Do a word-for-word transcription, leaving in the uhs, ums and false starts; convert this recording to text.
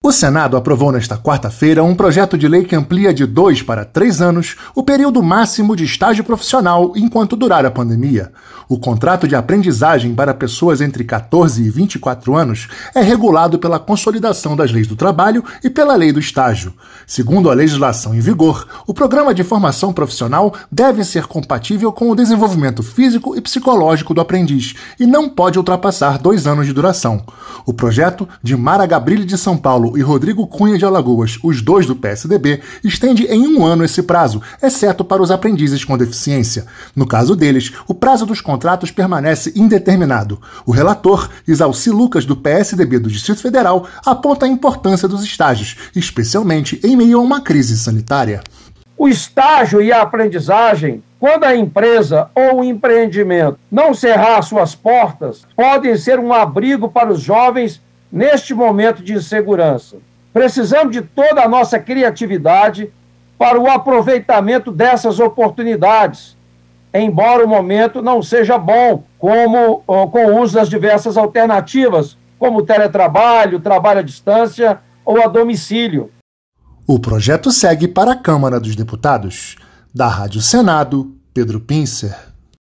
O Senado aprovou nesta quarta-feira um projeto de lei que amplia de dois para três anos o período máximo de estágio profissional enquanto durar a pandemia. O contrato de aprendizagem para pessoas entre quatorze e vinte e quatro anos é regulado pela Consolidação das Leis do Trabalho e pela Lei do Estágio. Segundo a legislação em vigor, o programa de formação profissional deve ser compatível com o desenvolvimento físico e psicológico do aprendiz e não pode ultrapassar dois anos de duração. O projeto, de Mara Gabrilli de São Paulo e Rodrigo Cunha de Alagoas, os dois do P S D B, estende em um ano esse prazo, exceto para os aprendizes com deficiência. No caso deles, o prazo dos contratos permanece indeterminado. O relator, Isalci Lucas, do P S D B do Distrito Federal, aponta a importância dos estágios, especialmente em meio a uma crise sanitária. O estágio e a aprendizagem, quando a empresa ou o empreendimento não cerrar suas portas, podem ser um abrigo para os jovens neste momento de insegurança. Precisamos de toda a nossa criatividade para o aproveitamento dessas oportunidades, embora o momento não seja bom, como com o uso das diversas alternativas, como o teletrabalho, trabalho à distância ou a domicílio. O projeto segue para a Câmara dos Deputados. Da Rádio Senado, Pedro Pincer.